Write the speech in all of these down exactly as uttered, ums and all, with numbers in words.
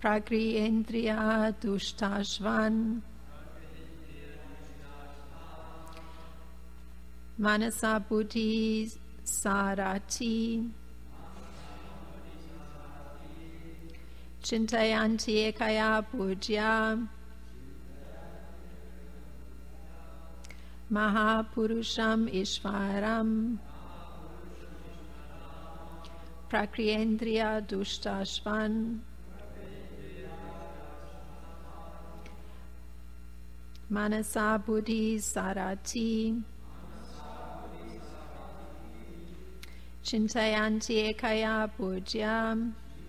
Prakriyendriya Duštashvan Manasa Buddhi Sarati Chintayanti Ekaya Pujya Mahapurusham Ishvaram Prakriyendriya Duštashvan Manasa Buddhi Sarati Chintayanti Ekaya Pujya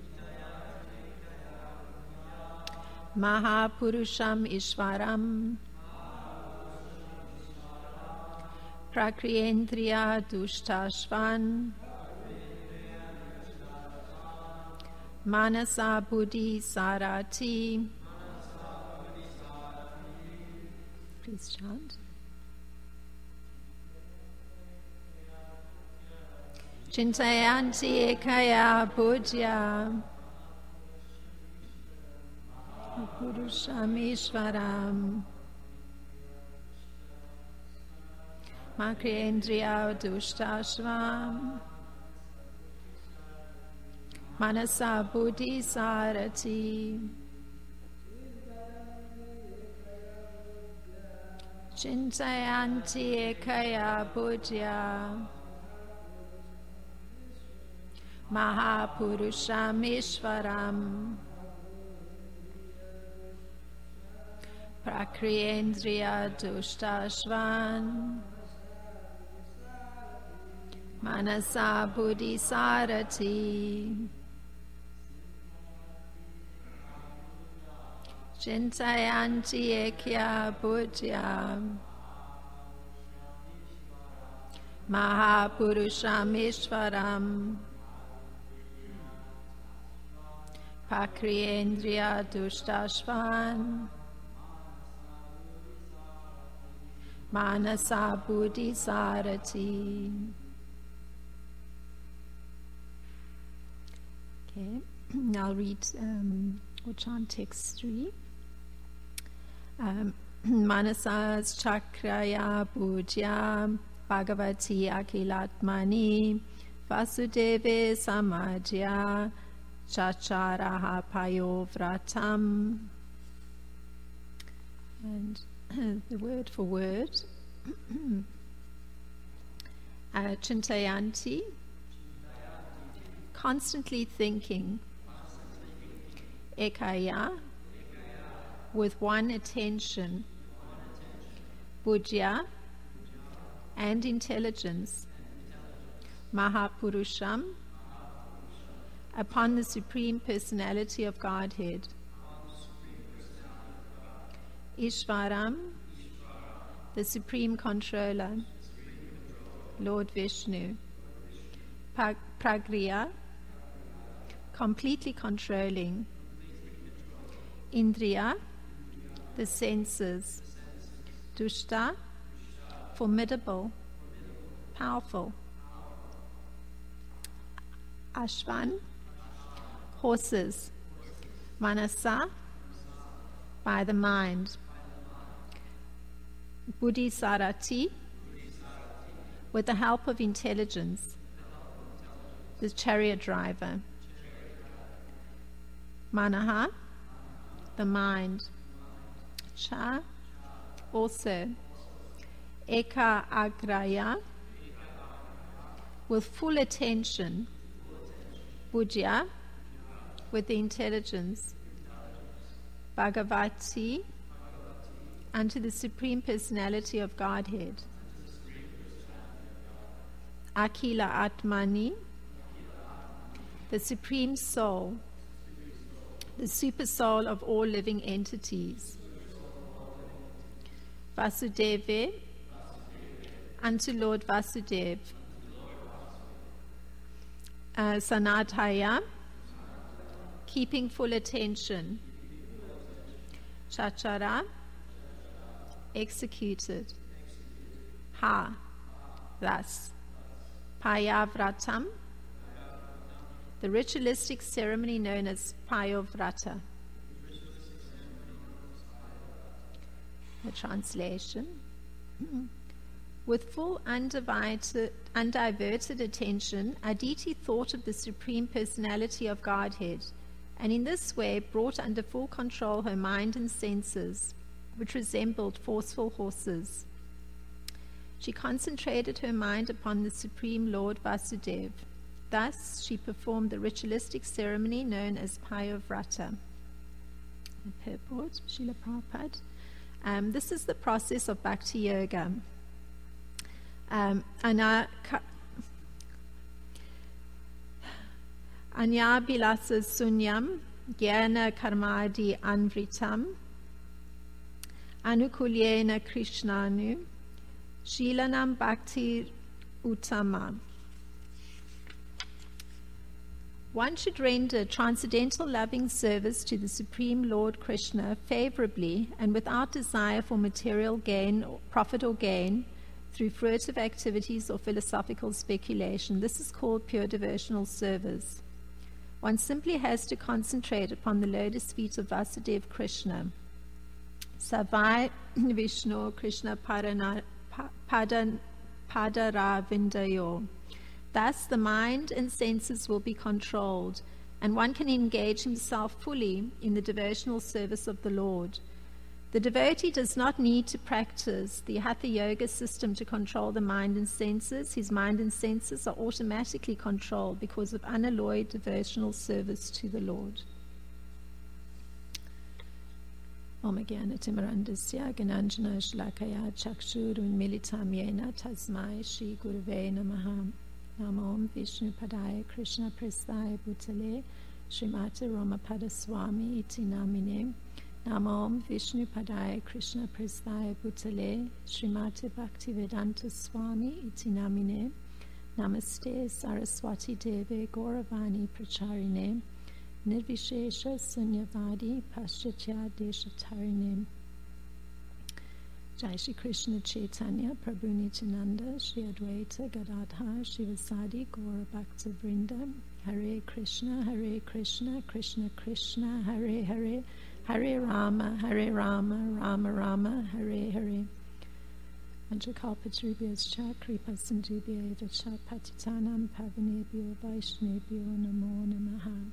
Mahapurusham Ishvaram Prakriyendriya Duštashvan Manasa Buddhi Sarati. Please chant. Chintayanti Ekaya Pujya Purusham Ishvaram Prakriyendriya Duštashvam Manasa Buddhi Sarati Chintayanti Ekaya Pujya Mahapurusham Ishvaram Prakriyendriya Duštashvan Manasa Buddhi Sarati Chintayanti Ekaya Pujya Mahapurusham Ishvaram Prakriyendriya Duštashvan Manasa Buddhi Sarati. Okay, I'll read um, or chant text three. Um, Manasas Chakraya Pujya Bhagavati Akilatmani Vasudeve Samajya Chacharaha Payovratam. And the word for word uh, Chintayanti, constantly thinking, Ekaya, with one attention, Buddhya, and intelligence, Mahapurusham, upon the Supreme Personality of Godhead, Ishvaram, the Supreme Controller, Lord Vishnu, Pragriya, completely controlling, Indriya, the senses, Dushta, formidable, powerful, Ashvan, horses, Manasa, by the mind, Buddhi Sarati, with the help of intelligence, the chariot driver, Manaha, the mind, Cha, also, Eka Agraya, with full attention, Buddhya, with the intelligence, Bhagavati, unto the Supreme Personality of Godhead, Akila Atmani, the Supreme Soul, the Super Soul of all living entities, Vasudeve, unto Lord Vasudev, uh, Sanataya, keeping full attention, Chachara, executed, Ha, thus, Payavratam, the ritualistic ceremony known as Payovrata, the translation. With full undivided, undiverted attention, Aditi thought of the Supreme Personality of Godhead, and in this way brought under full control her mind and senses, which resembled forceful horses. She concentrated her mind upon the Supreme Lord Vasudev. Thus, she performed the ritualistic ceremony known as Payavrata. The purport, Srila Prabhupada. Um, this is the process of Bhakti Yoga. Um, Anya Bilasa Sunyam, Gyana Karmadi Anvritam, Anukulyena Krishnanu, Shilanam Bhakti Uttama. One should render transcendental loving service to the Supreme Lord Krishna favorably and without desire for material gain, or profit or gain, through fruitive activities or philosophical speculation. This is called pure devotional service. One simply has to concentrate upon the lotus feet of Vasudeva Krishna. Savai Vishnu Krishna Padana, padan, Padara Vindayo. Thus the mind and senses will be controlled, and one can engage himself fully in the devotional service of the Lord. The devotee does not need to practice the Hatha Yoga system to control the mind and senses. His mind and senses are automatically controlled because of unalloyed devotional service to the Lord. Om Gyana Timarandasya Gananjana Shlakaya Chakshurun Militam Yena Tasmai Shri Gurave Namaha. Namo Vishnu Padaya Krishna Prasthaya Bhutale Srimati Ramapada Swami Iti Namine. Namo Vishnu Padaya Krishna Prasthaya Bhutale Srimati Bhaktivedanta Swami Iti Namine. Namaste Saraswati Deve Gauravani Pracharine Nirvishesha Sunyavadi Paschatya Deshatarine. Jai Shri Krishna Chaitanya Prabhu Nityananda Shri Advaita Gadadhar Shivasadi Gaura Bhakta Vrinda. Hare Krishna Hare Krishna Krishna Krishna Hare Hare Hare Rama Hare Rama Rama Rama Hare Hare. Anjakalpatrubhyascha Kripa Sindhubhya Patitanam Pavanebhyo Vaishnebhyo Namo Namaha.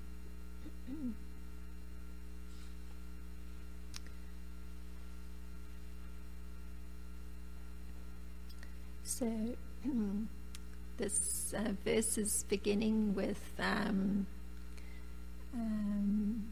So this uh, verse is beginning with um, um,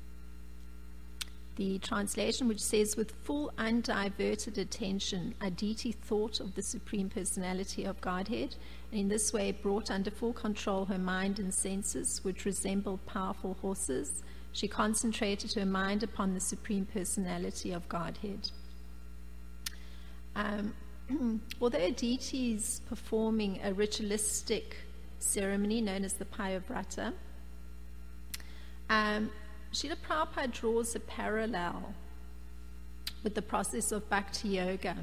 the translation which says, with full undiverted attention, Aditi thought of the Supreme Personality of Godhead, and in this way brought under full control her mind and senses, which resembled powerful horses. She concentrated her mind upon the Supreme Personality of Godhead. Um, although Aditi is performing a ritualistic ceremony known as the Payavrata, um, Srila Prabhupada draws a parallel with the process of Bhakti Yoga.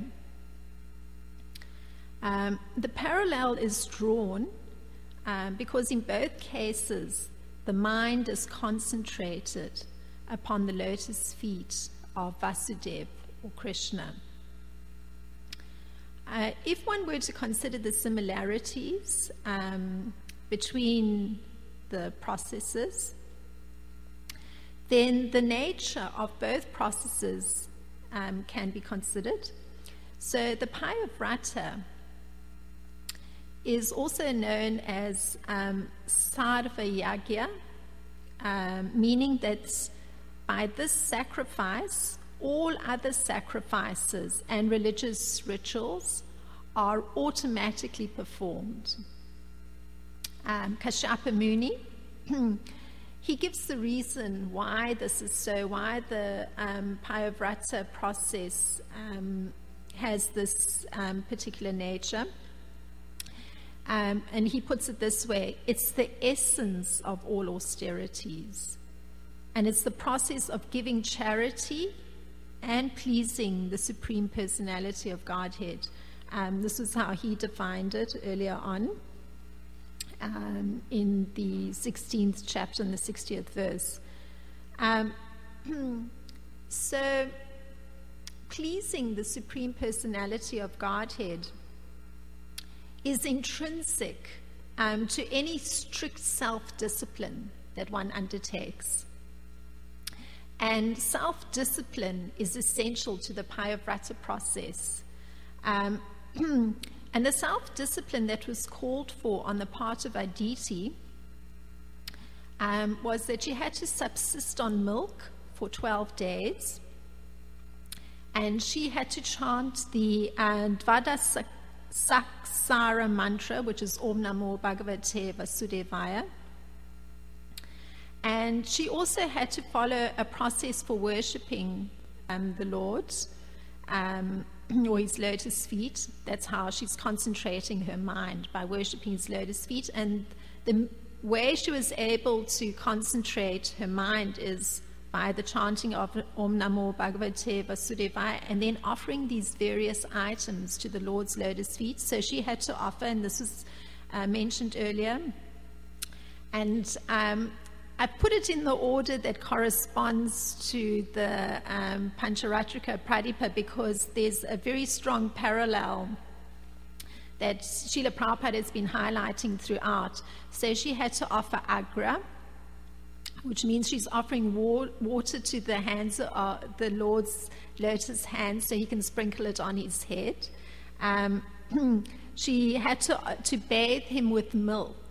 Um, the parallel is drawn um, because in both cases the mind is concentrated upon the lotus feet of Vasudeva or Krishna. Uh, if one were to consider the similarities um, between the processes, then the nature of both processes um, can be considered. So the Payavrata is also known as um, Sarva Yagya, um, meaning that by this sacrifice, all other sacrifices and religious rituals are automatically performed. Um, Kashyapa Muni, he gives the reason why this is so, why the um, Payavrata process um, has this um, particular nature. Um, and he puts it this way: it's the essence of all austerities. And it's the process of giving charity and pleasing the Supreme Personality of Godhead. Um, this was how he defined it earlier on um, in the sixteenth chapter and the sixtieth verse. Um, so pleasing the Supreme Personality of Godhead is intrinsic um, to any strict self-discipline that one undertakes. And self-discipline is essential to the Payavrata process. Um, and the self-discipline that was called for on the part of Aditi um, was that she had to subsist on milk for twelve days, and she had to chant the uh, Dvada Saksara mantra, which is Om Namo Bhagavate Vasudevaya. And she also had to follow a process for worshipping um, the Lord, um, or his lotus feet. That's how she's concentrating her mind, by worshipping his lotus feet. And the way she was able to concentrate her mind is by the chanting of Om Namo Bhagavate Vasudevaya, and then offering these various items to the Lord's lotus feet. So she had to offer, and this was uh, mentioned earlier, and um, I put it in the order that corresponds to the um, Pancharatrika Pradipa, because there's a very strong parallel that Srila Prabhupada has been highlighting throughout. So she had to offer Agra, which means she's offering wa- water to the hands of the Lord's lotus hands so he can sprinkle it on his head. Um, she had to, to bathe him with milk.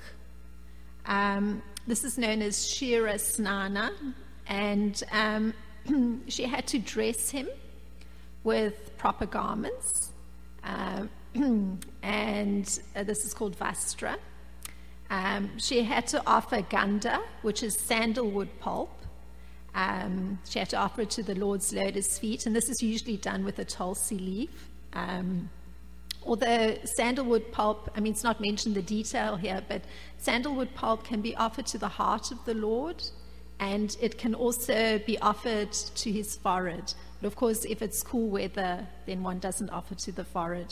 Um, This is known as Shira Snana, and um, she had to dress him with proper garments, um, and uh, this is called Vastra. Um, she had to offer Ganda, which is sandalwood pulp. Um, she had to offer it to the Lord's lotus feet, and this is usually done with a tulsi leaf. Um, Although sandalwood pulp, I mean, it's not mentioned the detail here, but sandalwood pulp can be offered to the heart of the Lord, and it can also be offered to his forehead. But of course, if it's cool weather, then one doesn't offer to the forehead.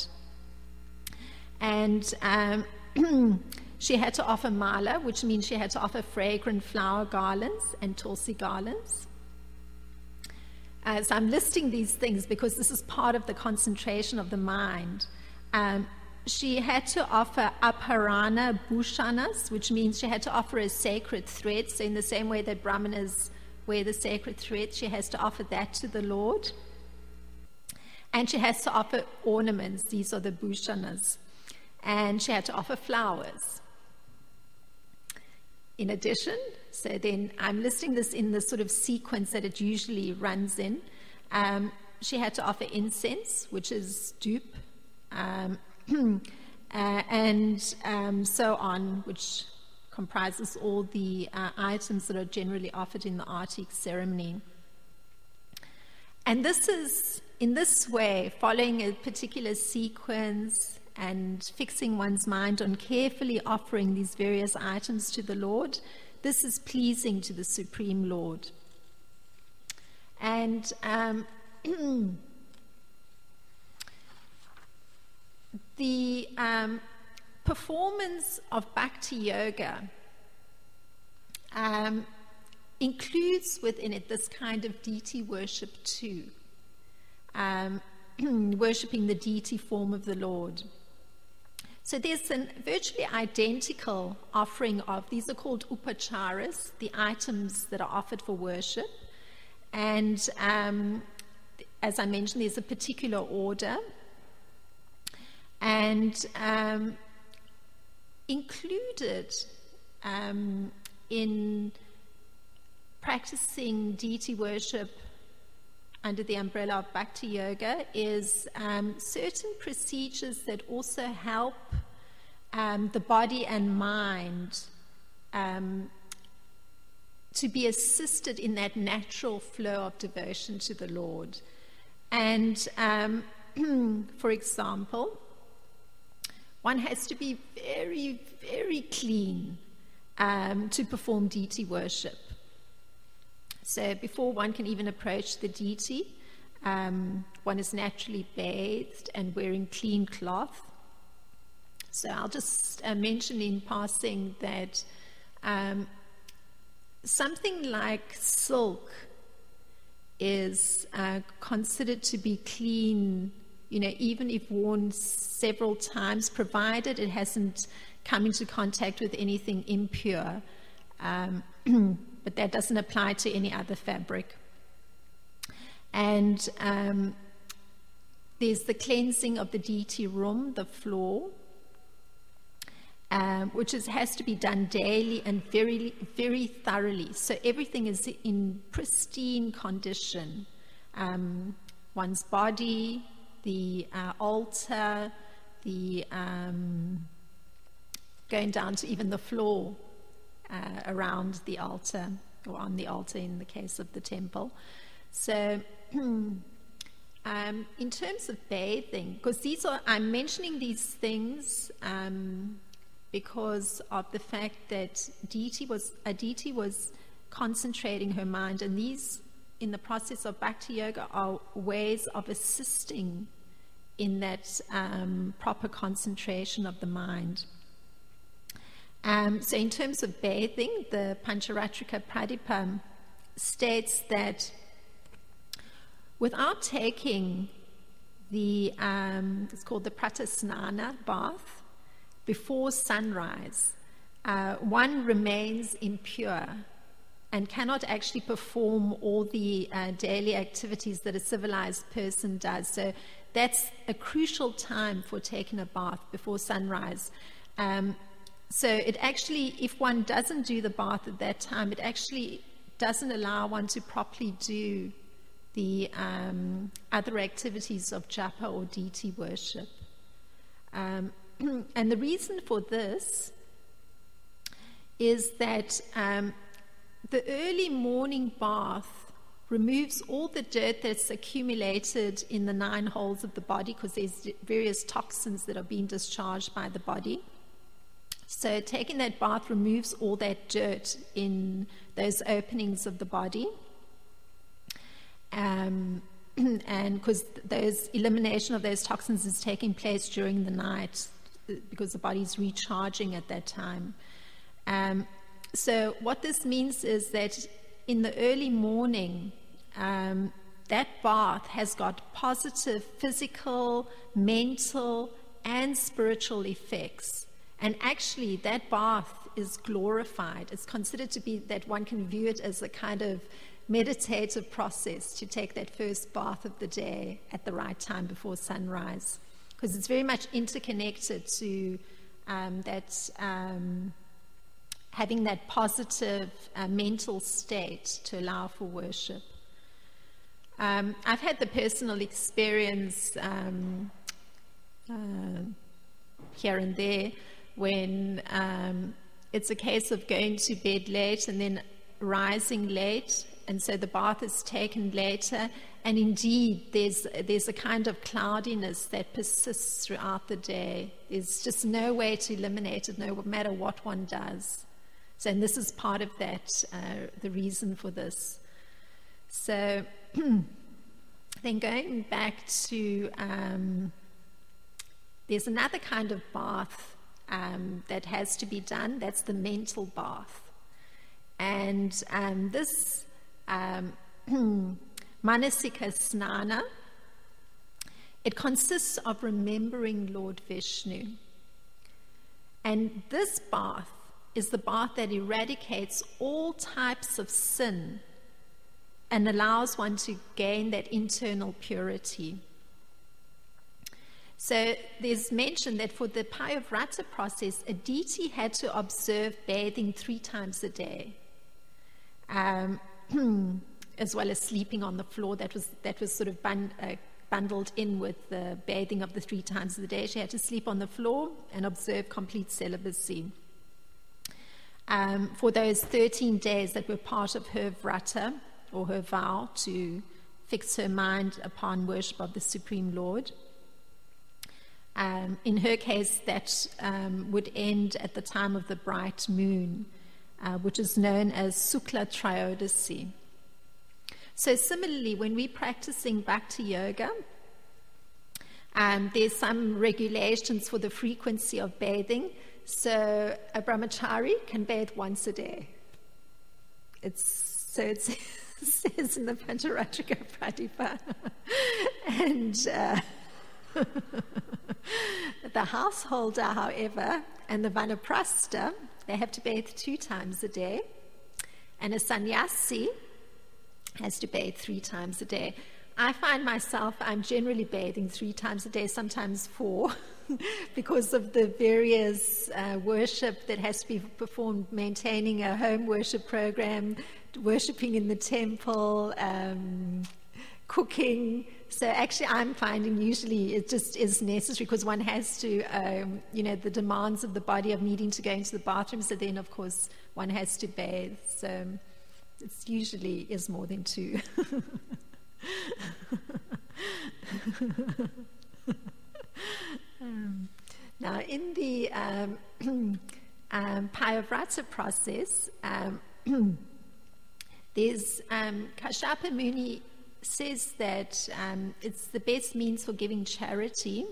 And um, she had to offer mala, which means she had to offer fragrant flower garlands and tulsi garlands. Uh, so I'm listing these things because this is part of the concentration of the mind. Um, she had to offer Aparana Bhushanas, which means she had to offer a sacred thread. So in the same way that Brahmanas wear the sacred thread, she has to offer that to the Lord. And she has to offer ornaments. These are the Bhushanas. And she had to offer flowers. In addition, so then I'm listing this in the sort of sequence that it usually runs in. Um, she had to offer incense, which is dupe. Um, uh, and um, so on, which comprises all the uh, items that are generally offered in the Artik ceremony. And this is, in this way, following a particular sequence and fixing one's mind on carefully offering these various items to the Lord, this is pleasing to the Supreme Lord. And um, the um, performance of Bhakti Yoga um, includes within it this kind of deity worship too, um, worshipping the deity form of the Lord. So there's a virtually identical offering of, these are called upacharas, the items that are offered for worship. And um, as I mentioned, there's a particular order. And um, included um, in practicing deity worship under the umbrella of Bhakti Yoga is um, certain procedures that also help um, the body and mind um, to be assisted in that natural flow of devotion to the Lord. And um, for example, one has to be very, very clean um, to perform deity worship. So before one can even approach the deity, um, one is naturally bathed and wearing clean cloth. So I'll just uh, mention in passing that um, something like silk is uh, considered to be clean, you know, even if worn several times, provided it hasn't come into contact with anything impure. Um, but that doesn't apply to any other fabric. And um, there's the cleansing of the deity room, the floor, um, which is, has to be done daily and very, very thoroughly. So everything is in pristine condition. Um, one's body, the uh, altar, the um, going down to even the floor uh, around the altar, or on the altar in the case of the temple. So um, in terms of bathing, because these are, I'm mentioning these things um, because of the fact that deity was, a deity was concentrating her mind, and these, in the process of Bhakti Yoga, are ways of assisting in that um, proper concentration of the mind. Um, so in terms of bathing, the Pancharatrika Pradipa states that without taking the, um, it's called the Pratasnana bath, before sunrise, uh, one remains impure and cannot actually perform all the uh, daily activities that a civilized person does. So that's a crucial time for taking a bath before sunrise. Um, so it actually, if one doesn't do the bath at that time, it actually doesn't allow one to properly do the um, other activities of japa or deity worship. Um, and the reason for this is that um, the early morning bath removes all the dirt that's accumulated in the nine holes of the body, because there's various toxins that are being discharged by the body. So taking that bath removes all that dirt in those openings of the body. Um, and because those elimination of those toxins is taking place during the night, because the body's recharging at that time. Um, so what this means is that in the early morning, um, that bath has got positive physical, mental, and spiritual effects. And actually, that bath is glorified. It's considered to be that one can view it as a kind of meditative process to take that first bath of the day at the right time before sunrise, because it's very much interconnected to um, that um, having that positive uh, mental state to allow for worship. Um, I've had the personal experience um, uh, here and there when um, it's a case of going to bed late and then rising late, and so the bath is taken later, and indeed there's there's a kind of cloudiness that persists throughout the day. There's just no way to eliminate it, no matter what one does. So, and this is part of that, uh, the reason for this. So then going back to, um, there's another kind of bath um, that has to be done. That's the mental bath. And um, this um, Manasika Snana, it consists of remembering Lord Vishnu. And this bath is the bath that eradicates all types of sin and allows one to gain that internal purity. So there's mention that for the Payavrata process, a deity had to observe bathing three times a day, um, as well as sleeping on the floor. That was that was sort of bun, uh, bundled in with the bathing of the three times a day. She had to sleep on the floor and observe complete celibacy um, for those thirteen days that were part of her vrata, or her vow to fix her mind upon worship of the Supreme Lord. Um, in her case, that um, would end at the time of the bright moon, uh, which is known as Sukla Trayodasi. So similarly, when we're practicing Bhakti Yoga, um, there's some regulations for the frequency of bathing. So a brahmachari can bathe once a day. It's so it's says in the Pancharatrika Pratipa. And uh, the householder, however, and the vanaprastha, they have to bathe two times a day. And a sannyasi has to bathe three times a day. I find myself, I'm generally bathing three times a day, sometimes four, because of the various uh, worship that has to be performed, maintaining a home worship program, worshipping in the temple, um, cooking. So actually I'm finding usually it just is necessary because one has to, um, you know, the demands of the body of needing to go into the bathroom, so then of course one has to bathe. So it usually is more than two. um, now, in the um, um, Payavrata process, um, there's um, Kashyapa Muni says that um, it's the best means for giving charity,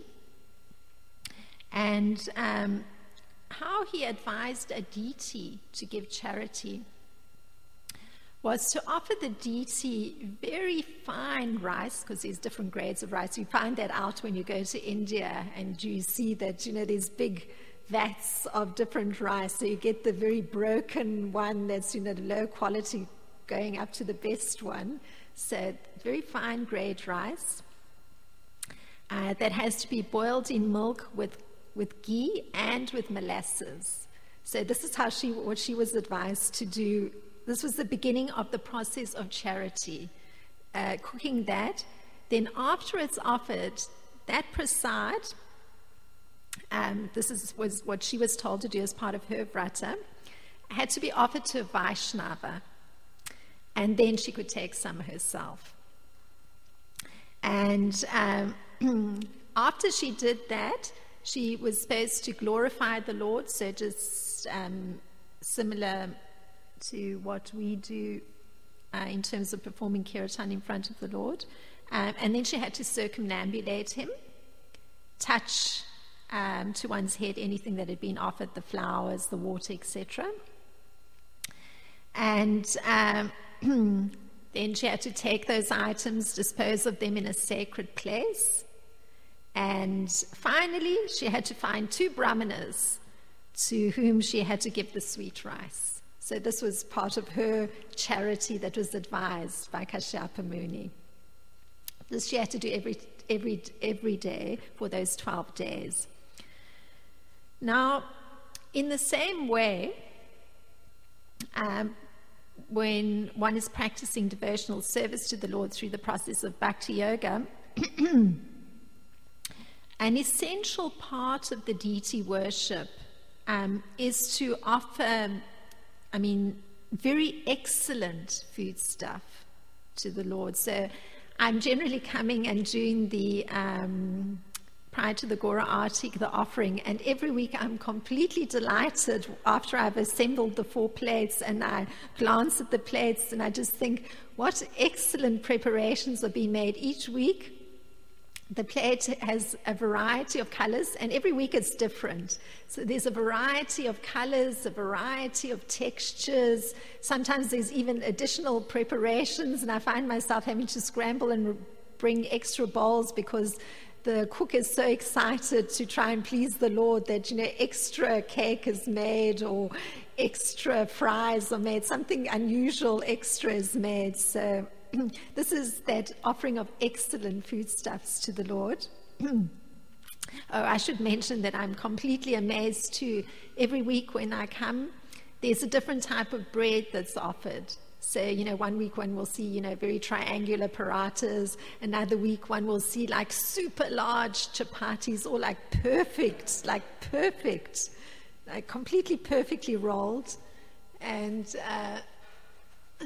and um, how he advised a deity to give charity was to offer the deity very fine rice, because there's different grades of rice. You find that out when you go to India and you see that, you know, there's big vats of different rice. So you get the very broken one that's, you know, low quality going up to the best one. So very fine grade rice uh, that has to be boiled in milk with, with ghee and with molasses. So this is how she, what she was advised to do. This was the beginning of the process of charity, uh, cooking that. Then after it's offered, that prasad, um, this is, was what she was told to do as part of her vrata, had to be offered to a Vaishnava. And then she could take some herself. And um, after she did that, she was supposed to glorify the Lord, so just um, similar to what we do uh, in terms of performing kirtan in front of the Lord. Um, and then she had to circumambulate him, touch um, to one's head anything that had been offered, the flowers, the water, et cetera. And um, then she had to take those items, dispose of them in a sacred place. And finally, she had to find two brahmanas to whom she had to give the sweet rice. So this was part of her charity that was advised by Kashyapa Muni. This she had to do every, every, every day for those twelve days. Now, in the same way, um, when one is practicing devotional service to the Lord through the process of bhakti yoga, an essential part of the deity worship um, is to offer, I mean, very excellent food stuff to the Lord. So I'm generally coming and doing the, um, prior to the Gora Arti, the offering, and every week I'm completely delighted after I've assembled the four plates and I glance at the plates and I just think, what excellent preparations are being made each week. The plate has a variety of colors, and every week it's different. So there's a variety of colors, a variety of textures. Sometimes there's even additional preparations, and I find myself having to scramble and bring extra bowls because the cook is so excited to try and please the Lord that, you know, extra cake is made or extra fries are made, something unusual extra is made. So this is that offering of excellent foodstuffs to the Lord. Oh, I should mention that I'm completely amazed too. Every week when I come, there's a different type of bread that's offered. So, you know, one week one will see, you know, very triangular parathas. Another week one will see like super large chapatis, all like perfect, like perfect, like completely perfectly rolled. And, uh,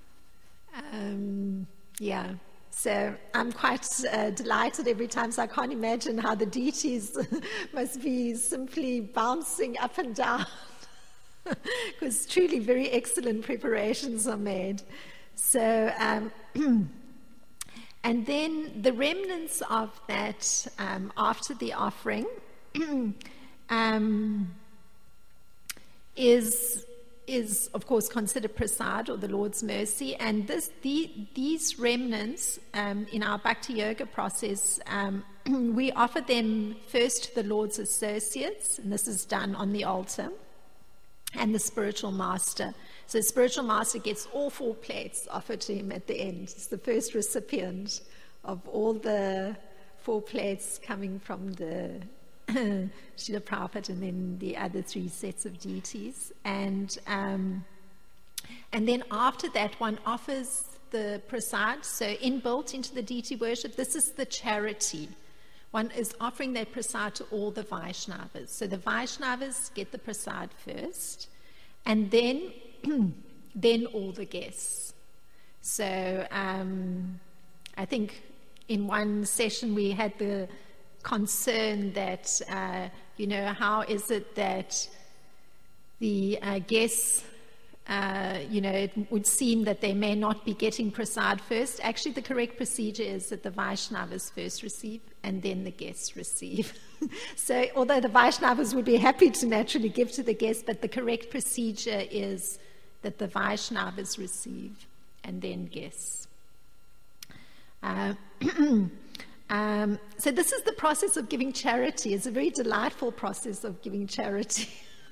Um, yeah, so I'm quite uh, delighted every time, so I can't imagine how the deities must be simply bouncing up and down because truly very excellent preparations are made. So, um, and then the remnants of that um, after the offering um, is is, of course, considered prasad, or the Lord's mercy, and this, the, these remnants um, in our Bhakti Yoga process, um, we offer them first to the Lord's associates, and this is done on the altar, and the spiritual master. So the spiritual master gets all four plates offered to him at the end. It's the first recipient of all the four plates coming from the Srila Prabhupada, and then the other three sets of deities. And um, and then after that, one offers the prasad. So inbuilt into the deity worship, this is the charity. One is offering that prasad to all the Vaishnavas. So the Vaishnavas get the prasad first, and then then all the guests. So um, I think in one session we had the concern that, uh, you know, how is it that the uh, guests, uh, you know, it would seem that they may not be getting prasad first. Actually, the correct procedure is that the Vaishnavas first receive and then the guests receive. So although the Vaishnavas would be happy to naturally give to the guests, but the correct procedure is that the Vaishnavas receive and then guests. Uh, Um, so this is the process of giving charity. It's a very delightful process of giving charity.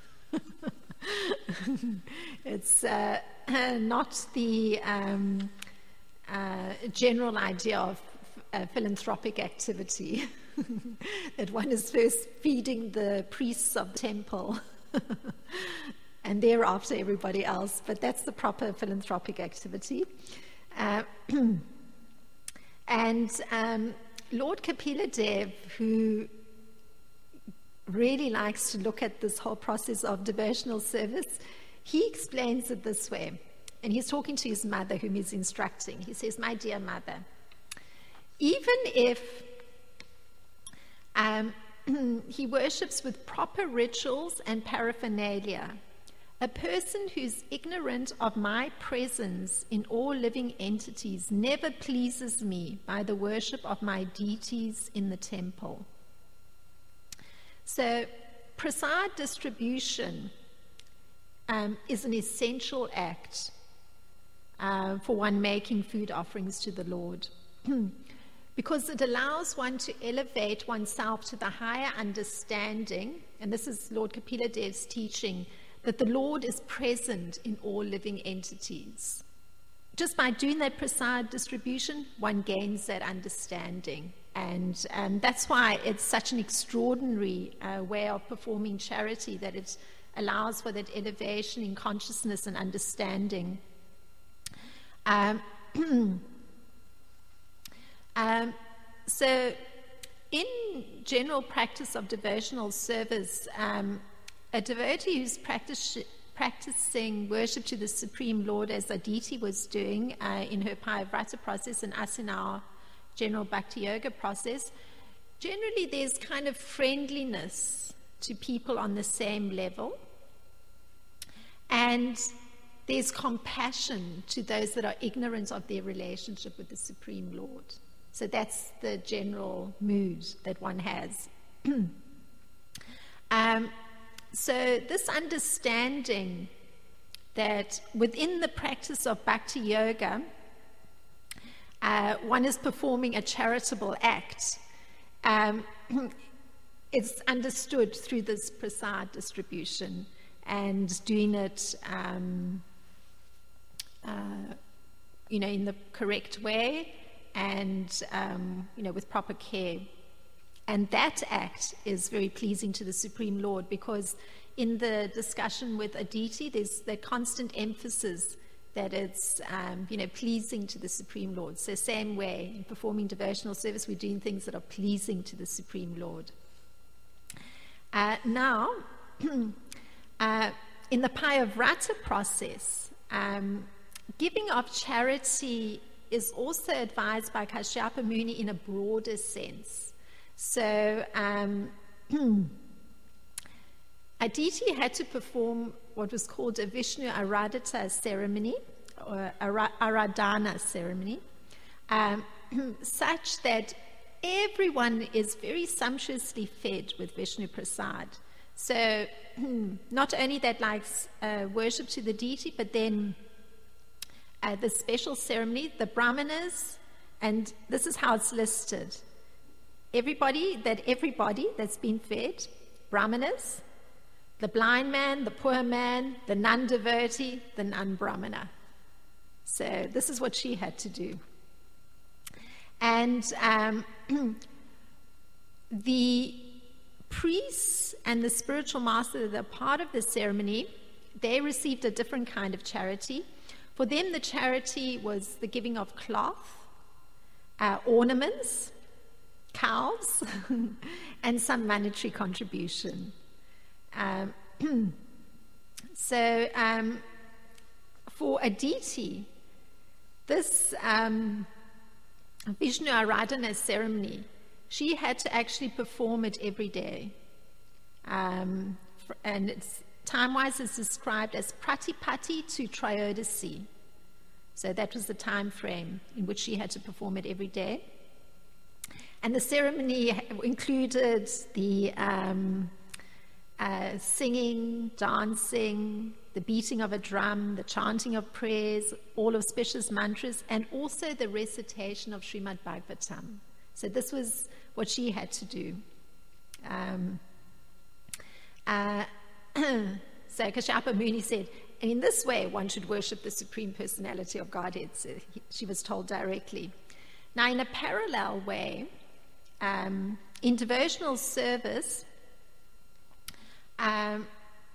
It's uh, not the um, uh, general idea of uh, philanthropic activity that one is first feeding the priests of the temple and thereafter everybody else, but that's the proper philanthropic activity. Uh, and um, Lord Kapila Dev, who really likes to look at this whole process of devotional service, he explains it this way. And he's talking to his mother, whom he's instructing. He says, "My dear mother, even if um, he worships with proper rituals and paraphernalia, a person who's ignorant of my presence in all living entities never pleases me by the worship of my deities in the temple." So prasad distribution um, is an essential act uh, for one making food offerings to the Lord, because it allows one to elevate oneself to the higher understanding, and this is Lord Kapila Dev's teaching, that the Lord is present in all living entities. Just by doing that prasad distribution, one gains that understanding. And um, that's why it's such an extraordinary uh, way of performing charity, that it allows for that elevation in consciousness and understanding. Um, um, so in general practice of devotional service, um, a devotee who's practice, practicing worship to the Supreme Lord, as Aditi was doing uh, in her Payavrata process and us in our general Bhakti Yoga process, generally there's kind of friendliness to people on the same level, and there's compassion to those that are ignorant of their relationship with the Supreme Lord. So that's the general mood that one has. um, So this understanding that within the practice of Bhakti Yoga, uh, one is performing a charitable act, um, it's understood through this prasad distribution and doing it um, uh, you know, in the correct way and um, you know, with proper care. And that act is very pleasing to the Supreme Lord, because in the discussion with Aditi, there's the constant emphasis that it's um, you know, pleasing to the Supreme Lord. So same way, in performing devotional service, we're doing things that are pleasing to the Supreme Lord. Uh, now, uh, in the Payavrata process, um, giving of charity is also advised by Kashyapa Muni in a broader sense. So um, Aditi had to perform what was called a Vishnu Aradhata ceremony, or Ara- Aradhana ceremony, um, such that everyone is very sumptuously fed with Vishnu Prasad. So not only that, like uh, worship to the deity, but then uh, the special ceremony, the brahmanas, and this is how it's listed. Everybody, that everybody that's been fed, brahmanas, the blind man, the poor man, the non-devotee, the non-brahmana. So this is what she had to do. And um, the priests and the spiritual master that are part of the ceremony, they received a different kind of charity. For them, the charity was the giving of cloth, uh, ornaments, cows, and some monetary contribution. Um, so um, for a deity, this um, Vishnu Aradhana ceremony, she had to actually perform it every day. Um, and it's, time-wise it's described as pratipatti to triodasi. So that was the time frame in which she had to perform it every day. And the ceremony included the um, uh, singing, dancing, the beating of a drum, the chanting of prayers, all auspicious mantras, and also the recitation of Srimad Bhagavatam. So this was what she had to do. Um, uh, so Kashyapa Muni said, and in this way one should worship the Supreme Personality of Godhead. So he, she was told directly. Now in a parallel way, um, in devotional service, um,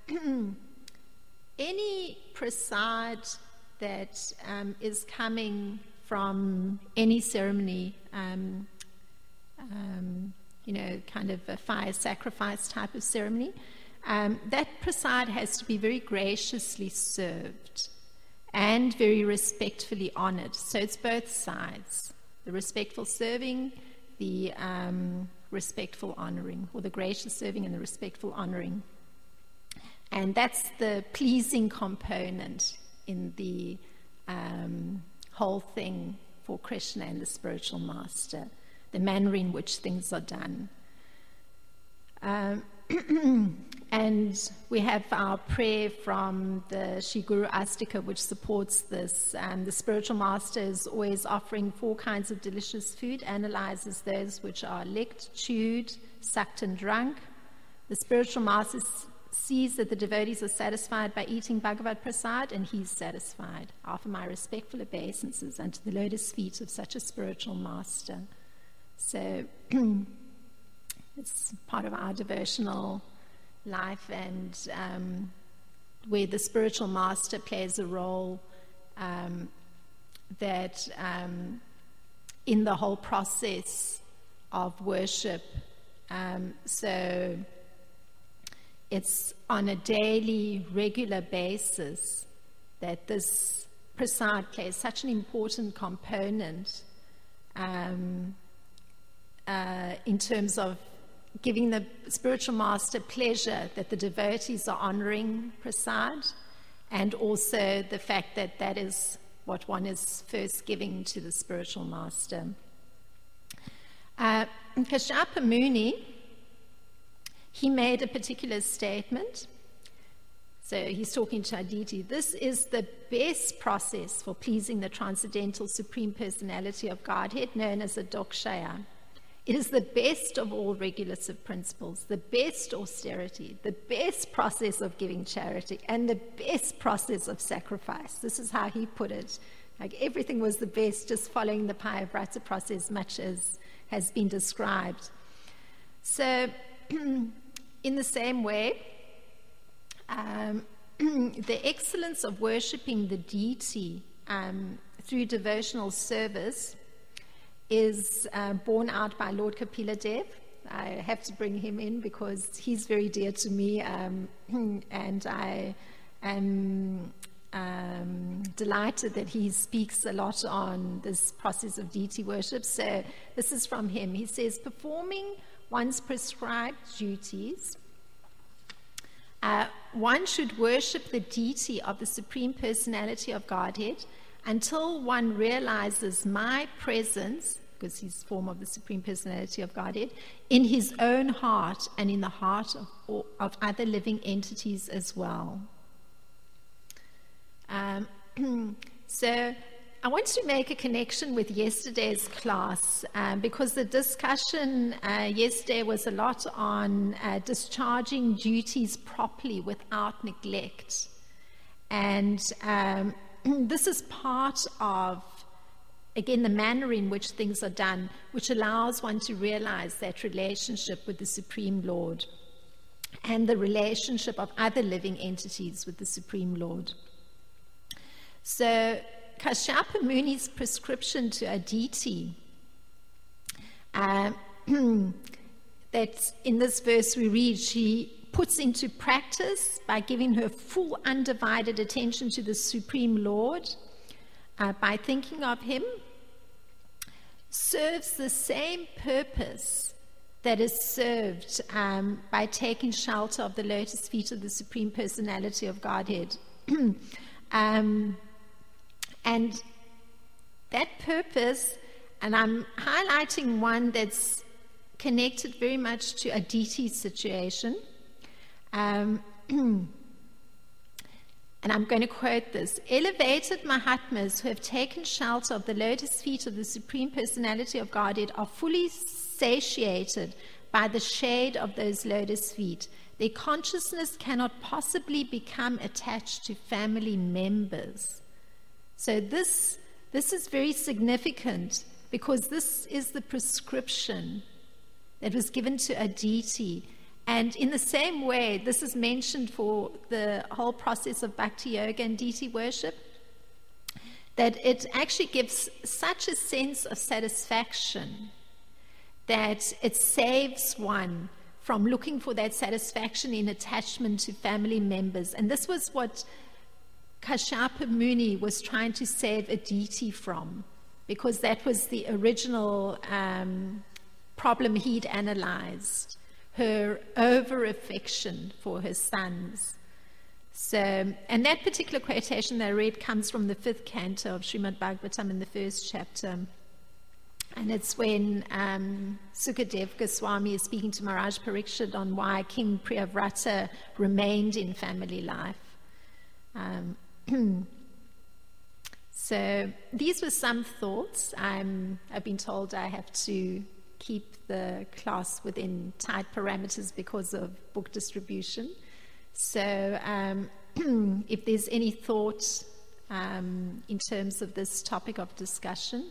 any prasad that um, is coming from any ceremony, um, um, you know, kind of a fire sacrifice type of ceremony, um, that prasad has to be very graciously served and very respectfully honored. So it's both sides, the respectful serving, the um, respectful honoring, or the gracious serving and the respectful honoring. And that's the pleasing component in the um, whole thing for Krishna and the spiritual master, the manner in which things are done. Um, and we have our prayer from the Shri Guru Astika, which supports this. Um, the spiritual master is always offering four kinds of delicious food, analyzes those which are licked, chewed, sucked, and drunk. The spiritual master sees that the devotees are satisfied by eating Bhagavad Prasad, and he's satisfied. I offer my respectful obeisances unto the lotus feet of such a spiritual master. So it's part of our devotional life, and um, where the spiritual master plays a role um, that um, in the whole process of worship. Um, so it's on a daily, regular basis that this prasad plays such an important component um, uh, in terms of giving the spiritual master pleasure that the devotees are honoring prasad, and also the fact that that is what one is first giving to the spiritual master. Uh, Kashyapa Muni, he made a particular statement. So he's talking to Aditi. This is the best process for pleasing the transcendental Supreme Personality of Godhead, known as a Dokshaya. It is the best of all regulative principles, the best austerity, the best process of giving charity, and the best process of sacrifice. This is how he put it. Like everything was the best, just following the Payavrata process, much as has been described. So, in the same way, um, the excellence of worshipping the deity um, through devotional service is uh, borne out by Lord Kapila Dev. I have to bring him in because he's very dear to me, um, and I am um, delighted that he speaks a lot on this process of deity worship. So this is from him. He says, performing one's prescribed duties, uh, one should worship the deity of the Supreme Personality of Godhead until one realizes my presence because he's form of the Supreme Personality of Godhead, in his own heart and in the heart of, of other living entities as well. Um, so I want to make a connection with yesterday's class um, because the discussion uh, yesterday was a lot on uh, discharging duties properly without neglect. And um, this is part of, again, the manner in which things are done, which allows one to realize that relationship with the Supreme Lord and the relationship of other living entities with the Supreme Lord. So Kashyapa Muni's prescription to Aditi, uh, that in this verse we read, she puts into practice by giving her full undivided attention to the Supreme Lord, uh, by thinking of him, serves the same purpose that is served um, by taking shelter of the lotus feet of the Supreme Personality of Godhead. um, And that purpose, and I'm highlighting one that's connected very much to Aditi's situation. Um, and I'm going to quote this. Elevated Mahatmas who have taken shelter of the lotus feet of the Supreme Personality of Godhead are fully satiated by the shade of those lotus feet. Their consciousness cannot possibly become attached to family members. So this, this is very significant because this is the prescription that was given to Aditi. And in the same way, this is mentioned for the whole process of Bhakti Yoga and deity worship, that it actually gives such a sense of satisfaction that it saves one from looking for that satisfaction in attachment to family members. And this was what Kashyapa Muni was trying to save Aditi from, because that was the original um, problem he'd analyzed, her over-affection for her sons. So, and that particular quotation that I read comes from the fifth canto of Srimad Bhagavatam in the first chapter. And it's when um, Sukadev Goswami is speaking to Maharaj Parikshit on why King Priyavrata remained in family life. Um, So these were some thoughts. I'm, I've been told I have to keep the class within tight parameters because of book distribution. So um, if there's any thought um, in terms of this topic of discussion.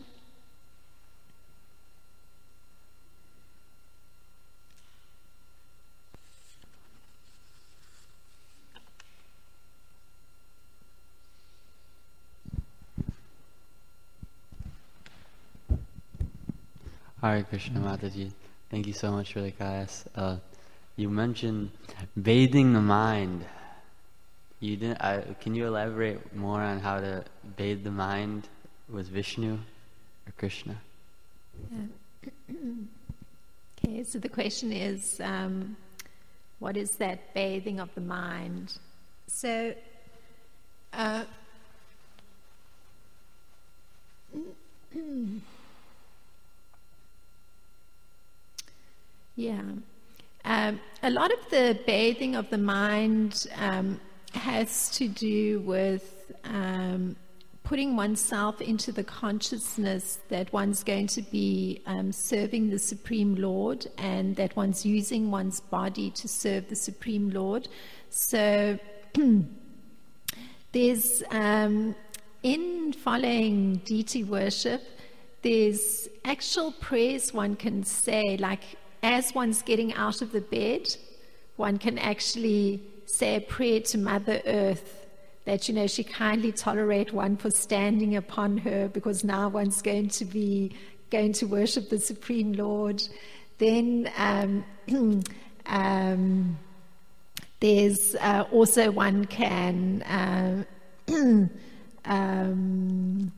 Hare Krishna Mataji, thank you so much for the class. Uh, you mentioned bathing the mind. You didn't. I, can you elaborate more on how to bathe the mind with Vishnu or Krishna? Yeah. Okay, so the question is, um, what is that bathing of the mind? So, uh, yeah, um, a lot of the bathing of the mind um, has to do with um, putting oneself into the consciousness that one's going to be um, serving the Supreme Lord, and that one's using one's body to serve the Supreme Lord. So there's, um, in following deity worship, there's actual prayers one can say, like as one's getting out of the bed, one can actually say a prayer to Mother Earth, that, you know, she kindly tolerate one for standing upon her, because now one's going to be going to worship the Supreme Lord. Then um, um, there's uh, also one can um, um,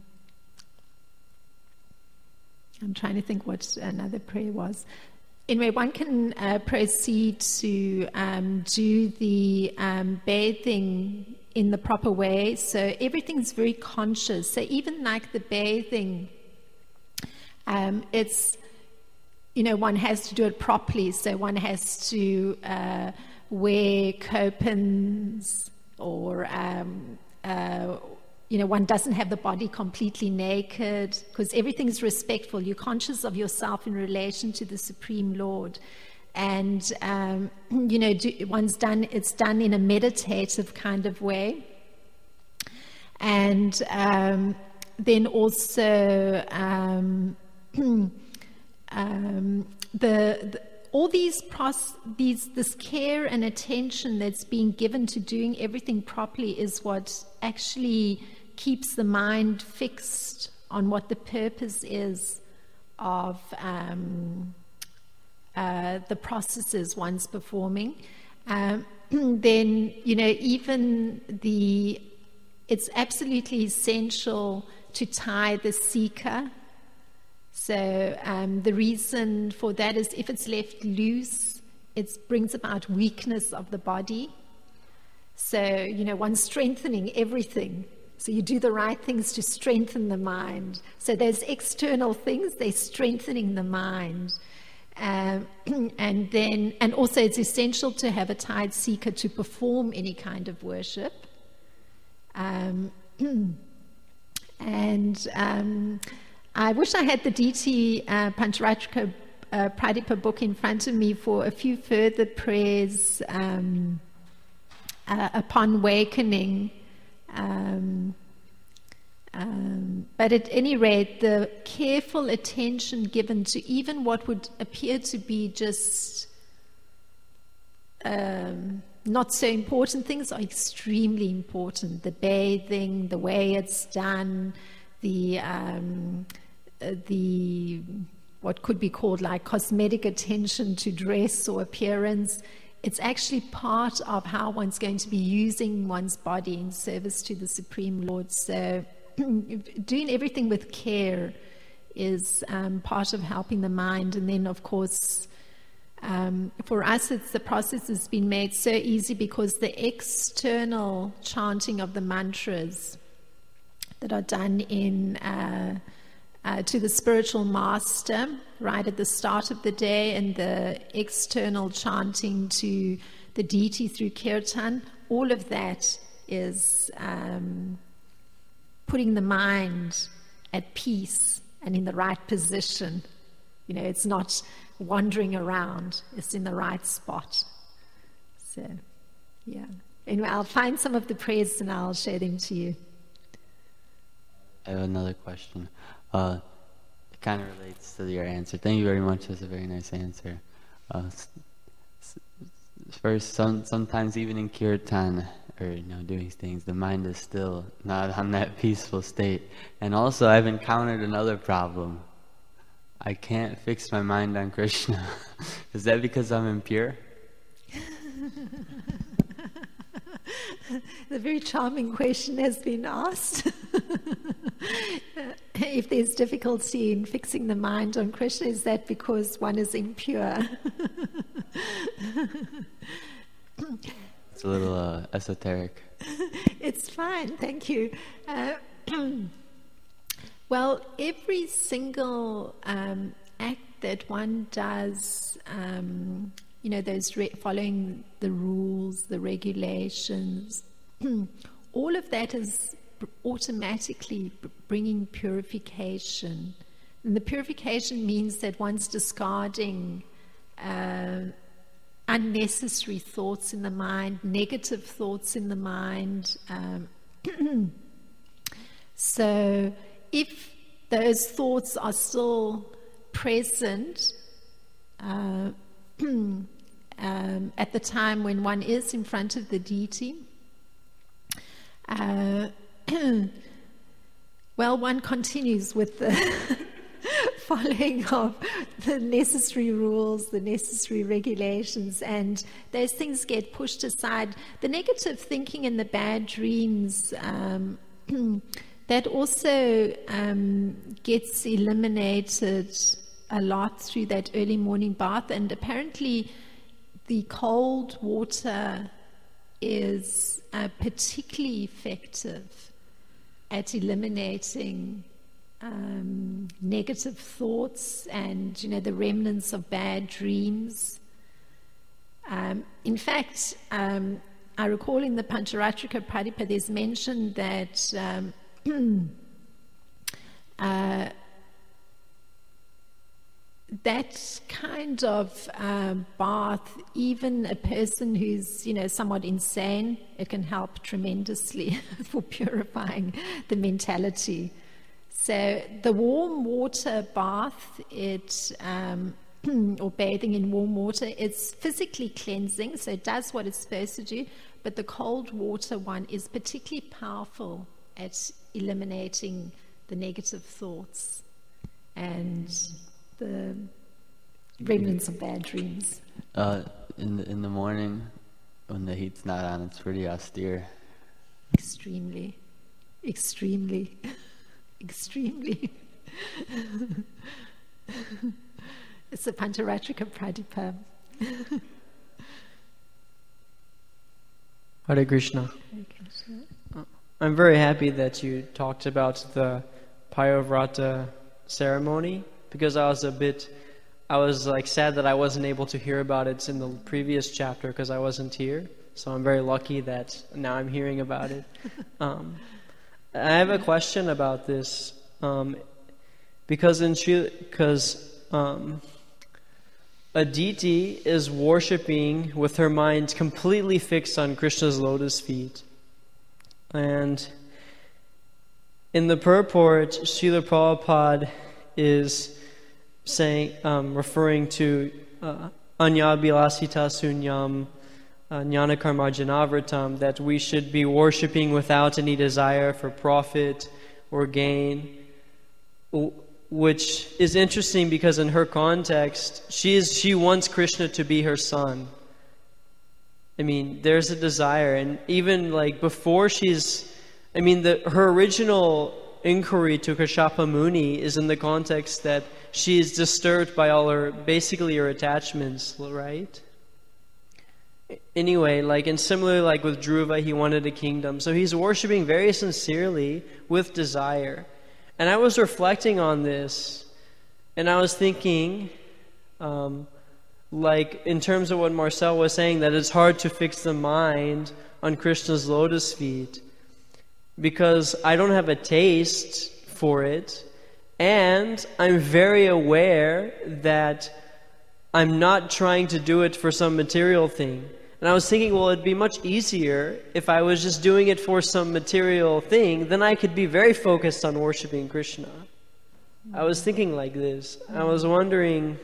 I'm trying to think what another prayer was. Anyway, one can uh, proceed to um, do the um, bathing in the proper way. So everything's very conscious. So even like the bathing, Um, it's, you know, one has to do it properly, so one has to uh, wear copins, or, um, uh, you know, one doesn't have the body completely naked, because everything's respectful. You're conscious of yourself in relation to the Supreme Lord. And, um, you know, do, one's done, it's done in a meditative kind of way. And um, then also um, um, the, the all these, pros, these this care and attention that's being given to doing everything properly is what actually keeps the mind fixed on what the purpose is of um, uh, the processes one's performing. Um, then, you know, even the, it's absolutely essential to tie the seeker. So um, the reason for that is if it's left loose, it brings about weakness of the body. So, you know, one's strengthening everything. So you do the right things to strengthen the mind. So there's external things, they're strengthening the mind. Um, and then, and also it's essential to have a tied seeker to perform any kind of worship. Um, and um, I wish I had the D T uh, Pancharatrika uh, Pradipa book in front of me for a few further prayers um, uh, upon awakening. Um, um, but at any rate, the careful attention given to even what would appear to be just um, not so important things are extremely important. The bathing, the way it's done, the um, uh, the what could be called like cosmetic attention to dress or appearance. It's actually part of how one's going to be using one's body in service to the Supreme Lord. So doing everything with care is um, part of helping the mind. And then, of course, um, for us, it's the process has been made so easy because the external chanting of the mantras that are done in uh, uh, to the spiritual master right at the start of the day, and the external chanting to the deity through kirtan, all of that is um, putting the mind at peace and in the right position. You know, it's not wandering around, it's in the right spot. So, yeah. Anyway, I'll find some of the prayers and I'll share them to you. I have another question. Uh, it kind of relates to your answer. Thank you very much. That's a very nice answer. Uh, s- s- first, some, sometimes even in kirtan, or you know, doing things, the mind is still not on that peaceful state. And also, I've encountered another problem. I can't fix my mind on Krishna. Is that because I'm impure? The very charming question has been asked. If there's difficulty in fixing the mind on Krishna, is that because one is impure? It's a little uh, esoteric. It's fine, thank you. Uh, well, every single um, act that one does, um, you know, those re- following the rules, the regulations, all of that is automatically bringing purification. And the purification means that one's discarding uh, unnecessary thoughts in the mind, negative thoughts in the mind. Um, so if those thoughts are still present uh, um, at the time when one is in front of the deity, uh, well, one continues with the following of the necessary rules, the necessary regulations, and those things get pushed aside. The negative thinking and the bad dreams, um, that also um, gets eliminated a lot through that early morning bath, and apparently the cold water is uh, particularly effective at eliminating um, negative thoughts and, you know, the remnants of bad dreams. Um, in fact, um, I recall in the Pancharatrika Pradipa there's mentioned that um, uh, that kind of um, bath, even a person who's, you know, somewhat insane, it can help tremendously for purifying the mentality. So the warm water bath, it um, or bathing in warm water, it's physically cleansing, so it does what it's supposed to do, but the cold water one is particularly powerful at eliminating the negative thoughts and the remnants of bad dreams. Uh, in the, in the morning, when the heat's not on, it's pretty austere. Extremely, extremely, extremely. It's a Pancharatrika Pradipa. Hare Krishna. Hare Krishna. I'm very happy that you talked about the Payavrata ceremony, because I was a bit, I was like sad that I wasn't able to hear about it in the previous chapter because I wasn't here. So I'm very lucky that now I'm hearing about it. Um, I have a question about this, um, because in because um, Aditi is worshipping with her mind completely fixed on Krishna's lotus feet, and in the purport, Srila Prabhupada is saying, um, referring to uh, Anya Bilasita Sunyam Jnana Karmarjanavritam, that we should be worshipping without any desire for profit or gain, which is interesting because in her context, she is she wants Krishna to be her son. I mean, there's a desire, and even like before she's, I mean, the, her original inquiry to Kashyapa Muni is in the context that she is disturbed by all her, basically her attachments, right? Anyway, like, and similarly, like with Dhruva, he wanted a kingdom. So he's worshipping very sincerely with desire. And I was reflecting on this, and I was thinking, um, like, in terms of what Marcel was saying, that it's hard to fix the mind on Krishna's lotus feet, because I don't have a taste for it, and I'm very aware that I'm not trying to do it for some material thing. And I was thinking, well, it'd be much easier if I was just doing it for some material thing, then I could be very focused on worshiping Krishna. I was thinking like this. I was wondering,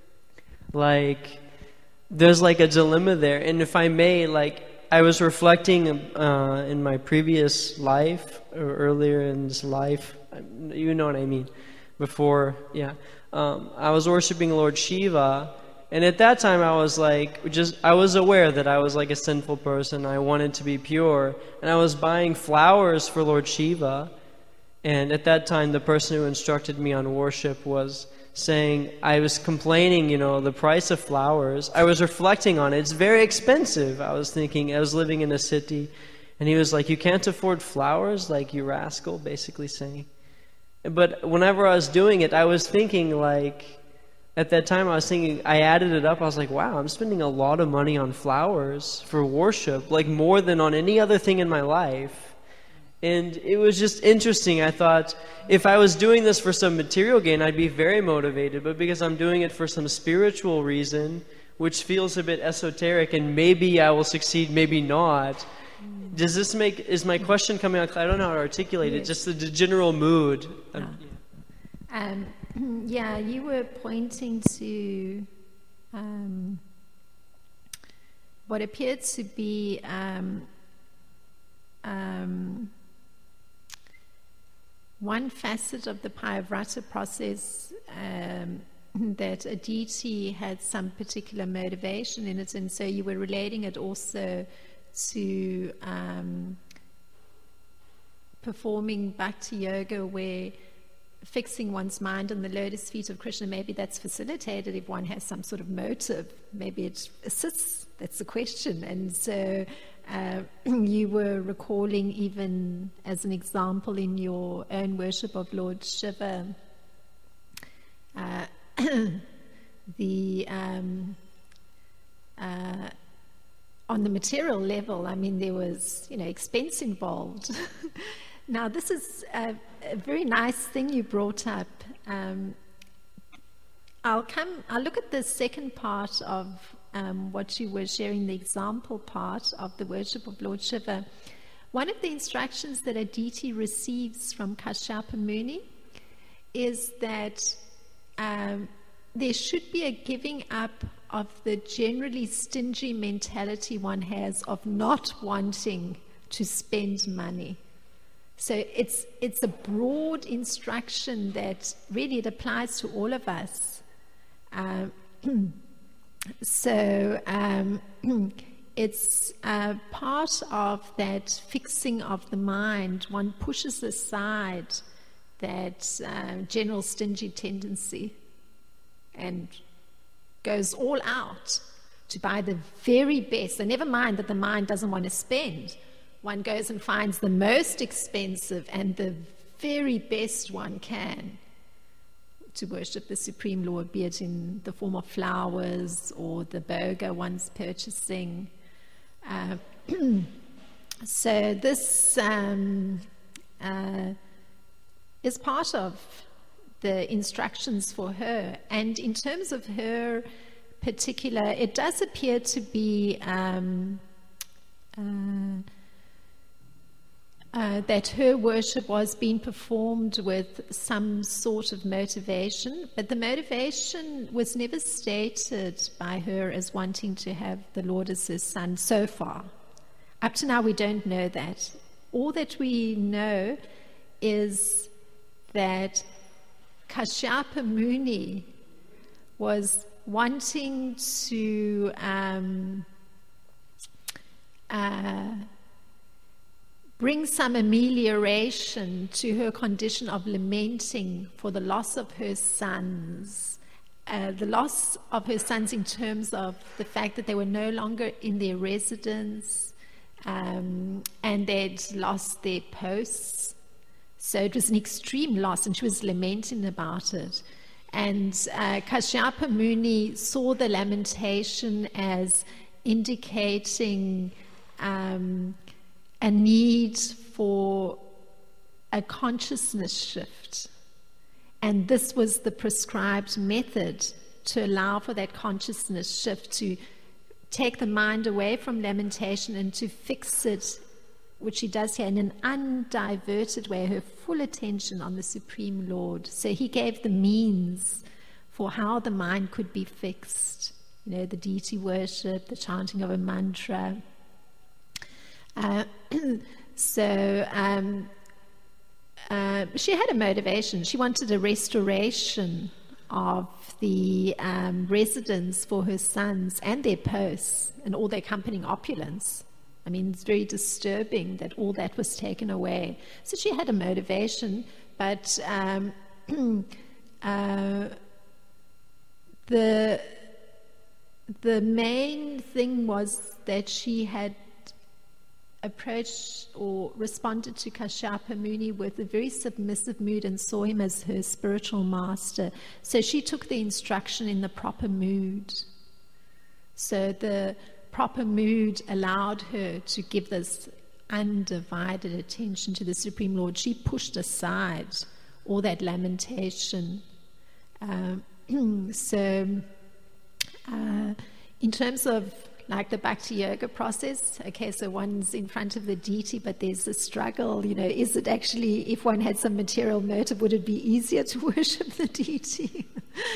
like, there's like a dilemma there, and if I may, like, I was reflecting uh, in my previous life, or earlier in this life, you know what I mean, before, yeah. Um, I was worshiping Lord Shiva, and at that time I was like, just, I was aware that I was like a sinful person, I wanted to be pure, and I was buying flowers for Lord Shiva, and at that time the person who instructed me on worship was saying, I was complaining, you know, the price of flowers. I was reflecting on it. It's very expensive. I was thinking, I was living in a city, and he was like, you can't afford flowers, like, you rascal, basically saying. But whenever I was doing it, I was thinking, like, at that time I was thinking, I added it up, I was like, wow, I'm spending a lot of money on flowers for worship, like more than on any other thing in my life. And it was just interesting. I thought, if I was doing this for some material gain, I'd be very motivated. But because I'm doing it for some spiritual reason, which feels a bit esoteric, and maybe I will succeed, maybe not. Does this make, is my question coming out? I don't know how to articulate yes. it, just the, the general mood. Oh. Um, yeah, you were pointing to um, what appeared to be um, um, one facet of the Payavrata process, um, that Aditi had some particular motivation in it, and so you were relating it also to um, performing bhakti yoga, where fixing one's mind on the lotus feet of Krishna, maybe that's facilitated if one has some sort of motive. Maybe it assists, that's the question. And so uh, you were recalling, even as an example in your own worship of Lord Shiva, uh, the um, uh, on the material level, I mean, there was, you know, expense involved. Now, this is a, a very nice thing you brought up. Um, I'll come. I'll look at the second part of um, what you were sharing, the example part of the worship of Lord Shiva. One of the instructions that Aditi receives from Kashyapa Muni is that um, there should be a giving up of the generally stingy mentality one has of not wanting to spend money. So it's it's a broad instruction that really it applies to all of us. Um, so um, it's uh, part of that fixing of the mind. One pushes aside that uh, general stingy tendency and goes all out to buy the very best. And never mind that the mind doesn't want to spend. One goes and finds the most expensive and the very best one can to worship the Supreme Lord, be it in the form of flowers or the bhoga one's purchasing. Uh, so this um, uh, is part of the instructions for her. And in terms of her particular, it does appear to be um, uh, Uh, that her worship was being performed with some sort of motivation, but the motivation was never stated by her as wanting to have the Lord as her son so far. Up to now, we don't know that. All that we know is that Kashyapa Muni was wanting to um, uh, bring some amelioration to her condition of lamenting for the loss of her sons. Uh, the loss of her sons in terms of the fact that they were no longer in their residence um, and they'd lost their posts. So it was an extreme loss, and she was lamenting about it. And uh, Kashyapa Muni saw the lamentation as indicating um, a need for a consciousness shift. And this was the prescribed method to allow for that consciousness shift, to take the mind away from lamentation and to fix it, which she does here in an undiverted way, her full attention on the Supreme Lord. So he gave the means for how the mind could be fixed. You know, the deity worship, the chanting of a mantra. Uh, so um, uh, she had a motivation. She wanted a restoration of the um, residence for her sons and their posts and all their accompanying opulence. I mean, it's very disturbing that all that was taken away. So she had a motivation, but um, uh, the the main thing was that she had approached or responded to Kashyapa Muni with a very submissive mood and saw him as her spiritual master. So she took the instruction in the proper mood. So the proper mood allowed her to give this undivided attention to the Supreme Lord. She pushed aside all that lamentation. Um, so uh, in terms of like the Bhakti Yoga process, okay, so one's in front of the deity, but there's a struggle, you know, is it actually, if one had some material motive, would it be easier to worship the deity?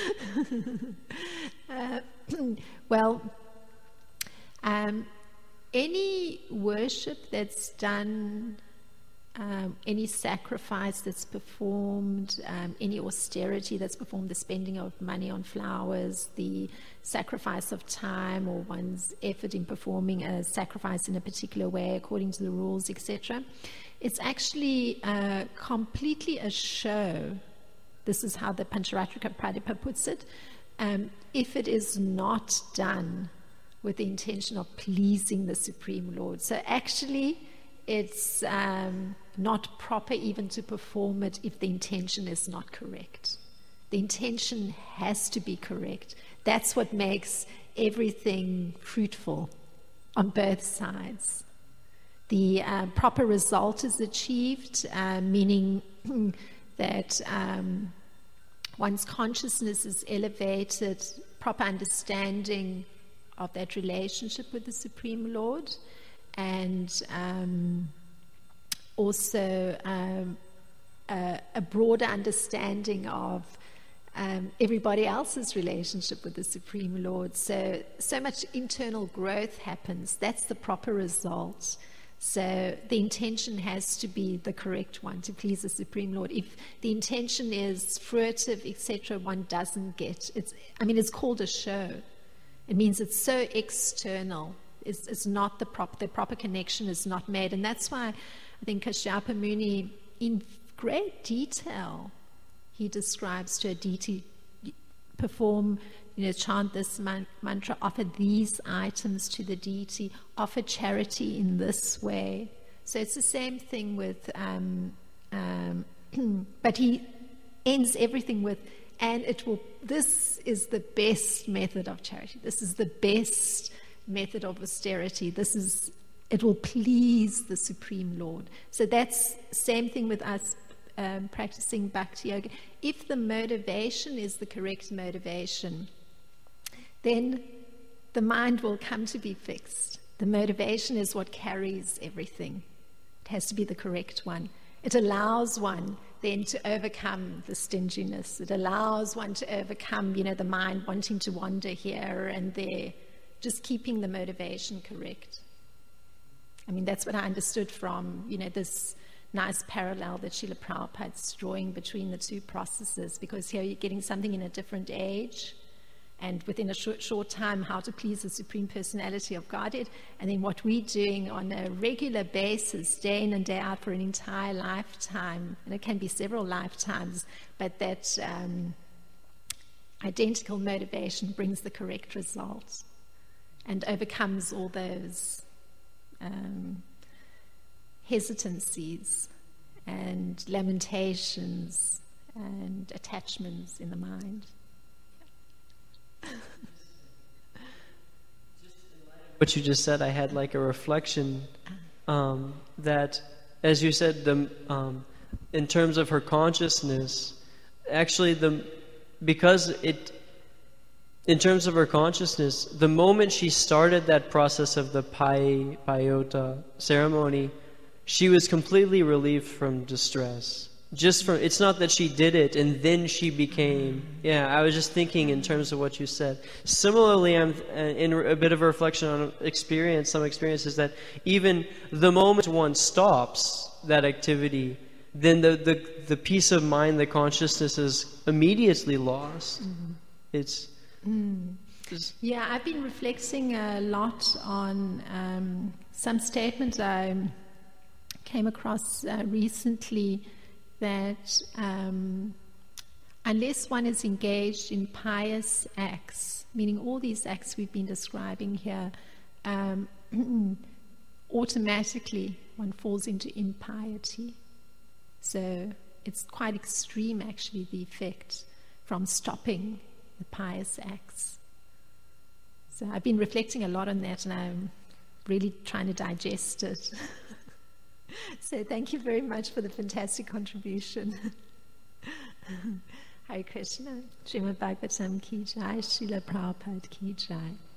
uh, well, um, any worship that's done, um, any sacrifice that's performed, um, any austerity that's performed, the spending of money on flowers, the sacrifice of time, or one's effort in performing a sacrifice in a particular way according to the rules, et cetera. It's actually uh, completely a show. This is how the Pancharatrika Pradipha puts it. Um, if it is not done with the intention of pleasing the Supreme Lord. So actually, it's um, not proper even to perform it if the intention is not correct. The intention has to be correct. That's what makes everything fruitful on both sides. The uh, proper result is achieved, uh, meaning that um, one's consciousness is elevated, proper understanding of that relationship with the Supreme Lord, and um, also um, a, a broader understanding of um, everybody else's relationship with the Supreme Lord. So, so much internal growth happens. That's the proper result. So the intention has to be the correct one to please the Supreme Lord. If the intention is fruitive, et cetera, one doesn't get it's. I mean, it's called a show. It means it's so external. It's, it's not the proper. The proper connection is not made, and that's why I think Kashyapa Muni, in great detail, he describes to a deity, perform, you know, chant this man- mantra, offer these items to the deity, offer charity in this way. So it's the same thing with, um, um, but he ends everything with, and it will, this is the best method of charity. This is the best method of austerity. This is, it will please the Supreme Lord. So that's same thing with us um, practicing Bhakti Yoga. If the motivation is the correct motivation, then the mind will come to be fixed. The motivation is what carries everything. It has to be the correct one. It allows one then to overcome the stinginess. It allows one to overcome, you know, the mind wanting to wander here and there, just keeping the motivation correct. I mean, that's what I understood from, you know, this nice parallel that Srila Prabhupada's drawing between the two processes, because here you're getting something in a different age, and within a short, short time, how to please the Supreme Personality of Godhead, and then what we're doing on a regular basis, day in and day out for an entire lifetime, and it can be several lifetimes, but that um, identical motivation brings the correct results and overcomes all those um, hesitancies and lamentations and attachments in the mind. What you just said, I had like a reflection um, that, as you said, the um, in terms of her consciousness, actually the because it in terms of her consciousness, the moment she started that process of the pai payota ceremony, she was completely relieved from distress. Just from, it's not that she did it and then she became, yeah, I was just thinking in terms of what you said. Similarly, I'm in a bit of a reflection on experience, some experiences that even the moment one stops that activity, then the, the, the peace of mind, the consciousness is immediately lost. Mm-hmm. It's, mm. it's... Yeah, I've been reflecting a lot on um, some statements I came across uh, recently, that um, unless one is engaged in pious acts, meaning all these acts we've been describing here, um, automatically one falls into impiety. So it's quite extreme, actually, the effect from stopping the pious acts. So I've been reflecting a lot on that, and I'm really trying to digest it. So thank you very much for the fantastic contribution. Hare Krishna. Srimad Bhagavatam ki jai, Srila Prabhupada ki jai.